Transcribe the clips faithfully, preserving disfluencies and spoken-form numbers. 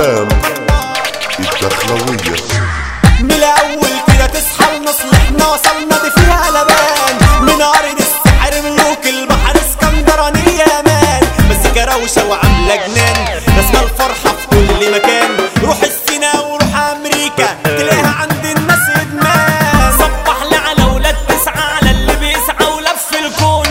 الأحلام الدخلوية. من الأول كده تصحى لنصل احنا وصلنا دي فيها لبان من أرض السحر ملوك البحر اسكندرانية يا مان. مزيكا روشة وعاملة جنان رسمة الفرحة في كل مكان. روح السينا وروح أمريكا تلاقيها عند الناس إدمان. صبح لي على ولاد تسعة على اللي بيسعى ولف الكون.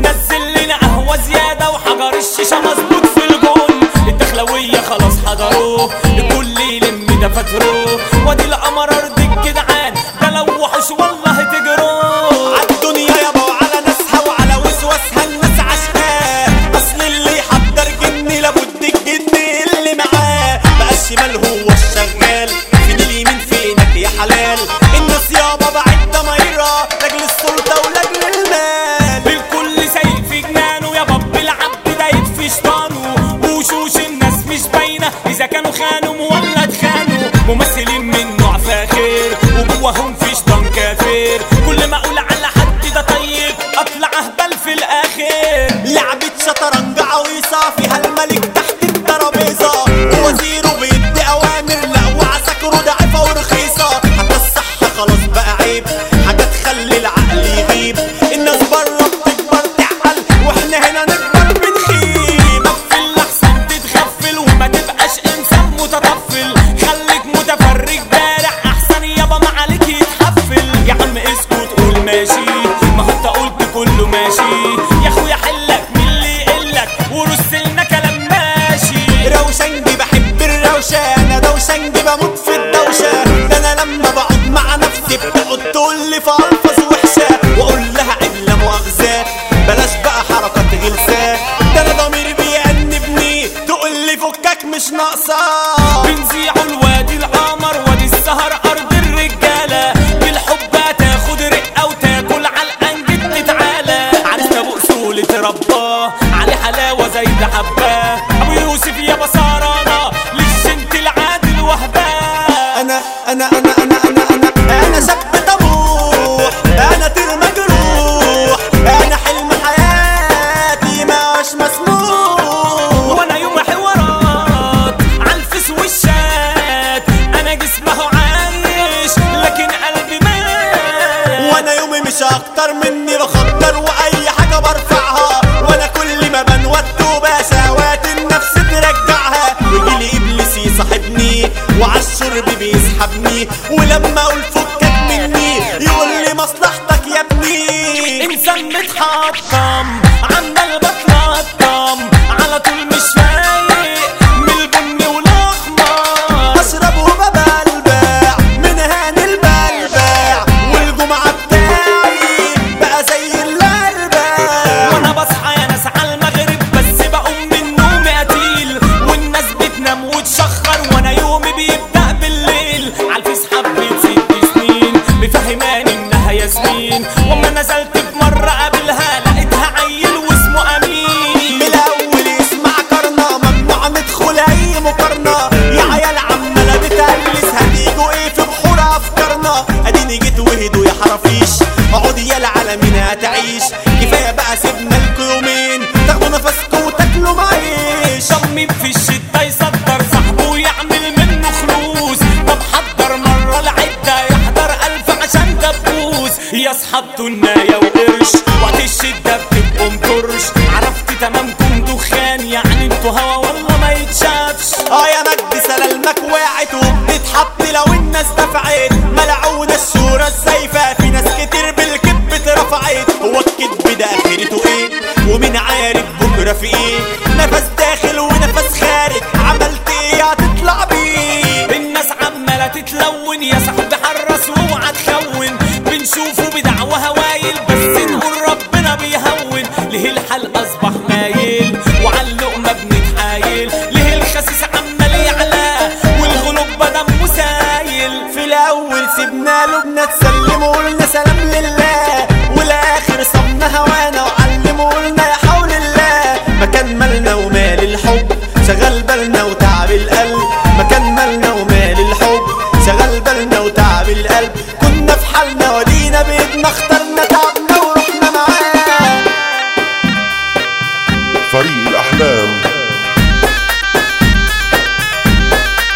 نزل لنا قهوة زيادة وحجر الشيشة مظبوط في الجون. الدخلوية خلاص حضروه الكل يلم دفاتره. وادي القمر أرض الجدعان ده لو وحش والله تجروه. عالدنيا يابا وعلى ناسها وعلى وسواسها الناس عشقاه. أصل اللي يحضر جني لابد الجني اللي معاه. بقى الشمال هو الشغال فين اليمين فينك يا حلال. الناس يابا بعد ضمايرها لاجل السلطة ولاجل المال. الكل سايق في جنانه يا باب العبد دايب في شطانه. وشوش الناس مش باينة إذا كانوا خانوا ولا اتخانوا. ممثلين من نوع فاخر وجواهم في شطان كافر. كل ما أقول على حد ده طيب أطلع أهبل في الآخر. لعبة شطرنج عويصة فيها الملك تحت الترابيزة. ووزيره بيدي أوامر لا وعساكره ضعيفة ورخيصة. حتى الصحة خلاص بقى عيب حاجة تخلي العقل يغيب. الناس بره بتكبر تعقل واحنا هنا نكبر بنخيب. غفل أحسن تتغفل وما تبقاش إنسان متطفل. خليك متفرج بارع أحسن يابا ما عليك يتحفل. يا عم اسكت قول ماشي ما هو انت قلت كله ماشي. يا اخويا حلك من اللي يقلك ورسلنا كلام ماشي. روشنجي بحب الروشة أنا دوشنجي بموت في الدوشة. ده أنا لما بقعد مع نفسي بتقعد تقولي في ألفاظ وحشة. وأقول لها إلا مؤاخذة بلاش بقى حركات غلسة. ده أنا ضميري بيأنبني تقولي فكك مش ناقصة. بنزيعوا الوادي القمر وادي السهر أرض الرجالة. بالحب هتاخد رقة وتاكل علقان جد تعالى. عرفت أبو أصول ترباه عليه حلاوة زي ده حباه. أبو يوسف يا بصارانة للشنت العادل وهباه. أنا أنا أنا أنا أنا أنا أنا شاب طموح أنا طير مجروح. أنا حلم حياتي ماش مسموح. وانا يوم حوارات عالفس والشات. انا جسمه عايش لكن قلبي مات. وانا يومي مش اكتر مني بخطر واي حاجة برفعها. وانا كل ما بنوت وبشهوات النفس ترجعها. ويجيلي ابليس يصاحبني وعالشرب بيسحبني. ولما اقول فكك مني يقول لي مصلحتك يا ابني. انسان متحطم عمال بتلطم على طول مش فايق من البن والاحمر. اشرب وببلبع من هان البلبع. والجمعة بتاعي بقى زي الاربع. وانا بصحى يا ناس على المغرب بس بقوم من نومي قتيل. والناس بتنام وتشخر وانا يومي بيبدأ بالليل. عالفيس حبيت ست سنين مفهماني انها ياسمين. وما نزلت بمرة قابلها لقيتها عيل واسمه امين. من الاول يسمع كرنا ممنوع ندخل اي مقارنة. يا عيال عمالة بتقلس هتيجوا ايه في بحور افكارنا. اديني جيت وهدوا يا حرافيش اقعدي يا العالمين هتعيش. كفاية بقى سيبنا لكوا يومين تاخدوا نفسكوا وتاكلوا معيش. ضمي في الشتا يصدر صاحبه ويعمل منه خلوص. طب حضر مرة العدة يحضر ألف عشان دبوس. يا اصحاب تناية وقرش وقت الشدة بتبقوا مطرش. عرفت تمامكم دخان يعني انتوا هوا والله ما يتشافش. اه يا مجد سلالمك وقعت وبتتحط لو الناس دفعت. ملعونة الشورى الزايفة في ناس كتير بالكذب اترفعت. هو الكذب ده اخرته ايه ومين عارف بكرة في ايه. نفس داخل ونفس خارج عملت ايه هتطلع بيه. الناس عمالة تتلون يا صاحبي حرص واوعى تخون. بنشوفه بدعوة هوايل بس نقول ربنا بيهون. ليه الحال اصبح مايل وعاللقمة بنتحايل. ليه الخسيس عمال يعلى والغلوب بدا مسايل. في الاول سيبنا له بنتسلم وقلنا سلام لله. والاخر صبنا هوانا وعلمه قلنا يا حول الله. مكان مالنا ومال الحب شغل بالنا وتعب القلب. مكان مالنا ومال الحب شغل بالنا وتعب القلب. كنا في حالنا ودينا بيدنا اخترنا تعبنا ورحنا معاه. فريق الأحلام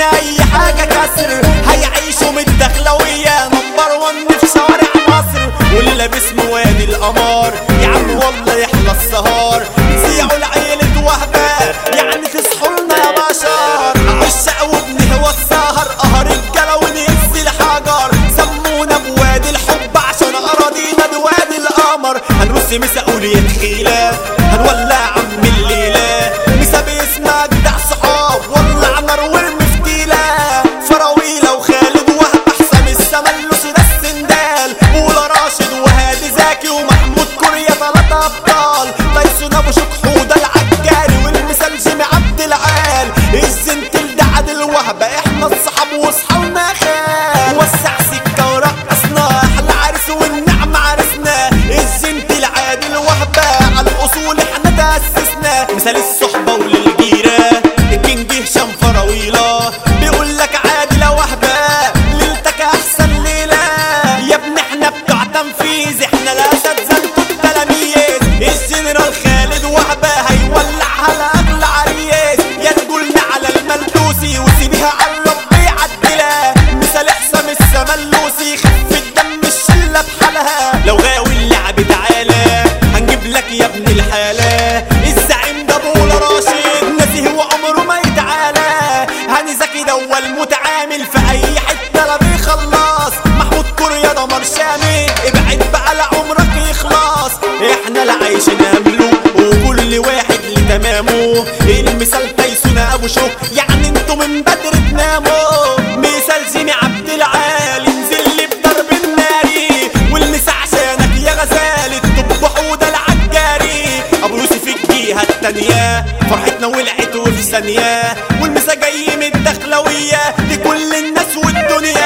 هنا اي حاجة كسر، هيعيشوا من الدخلوية نمبر ون في شوارع مصر، واللي لابس مواد القمار يا عم والله يحلى السهار. نسيعوا لعيلة وهبة يعني تصحوا لنا يا بشر، عشق وبنهوى السهر قهر الجلا ونهز الحجر، سمونا بوادي الحب عشان اراضينا بوادي القمر. هنرص مسؤولية خيلة هنولع عم الليلة، مسا باسمها جدع صحاب ولع نار والمفتيلة، فراويلة وخالد وهب حسام السملوسي ده السندال، بولا راشد وهادي زكي ومحمود كوريا تلاتة ابطال، تايسون ابو شكحودة العجاري والمثال جيمي عبد العال، الزنتل ده عادل وهبة احنا الصحاب وصحابنا خال، وسع سكة ورقصنا احلى عرس والنعم عرسنا، الزنتل عادل وهبة على الاصول احنا تأسسنا، مثال الصحبة وللجيرة الكينج هشام فراويلة بيقول لك عادل وهبة ليلتك احسن ليلة، يا ابن احنا بتوع تنفيذ احنا الاسد زنتوا التلاميذ، الجنرال خالد وهبة هيولعها لاغلى عريس، يا تقولنا على الملدوسي وسيبيها على الرب يعدلها، مثال حسام السملوسي خف الدم الشلة بحالها، لو غاوي اللعب تعالى هنجيب لك يا ابن الحالة، الزعيم ده بولا راشد نزيه وعمره ما يتعالى، هاني زكي ده هو المتعامل في اي حتة لا بيخلص، محمود كوريا ده مار شامي ابعد بقى لعمرك يخلص، احنا لا عايشين امله وكل واحد لتمامه، المثال تايسون ابو شوك يعني انتوا من بدر تناموا، مثال جيمي عبد العال انزل لي بضرب الناري، والمسا عشانك يا غزال الطب حوده العجاري، ابو يوسف الجهه التانيه فرحتنا ولعت وفي ثانيه، والمسا جاي من الدخلويه لكل الناس والدنيا.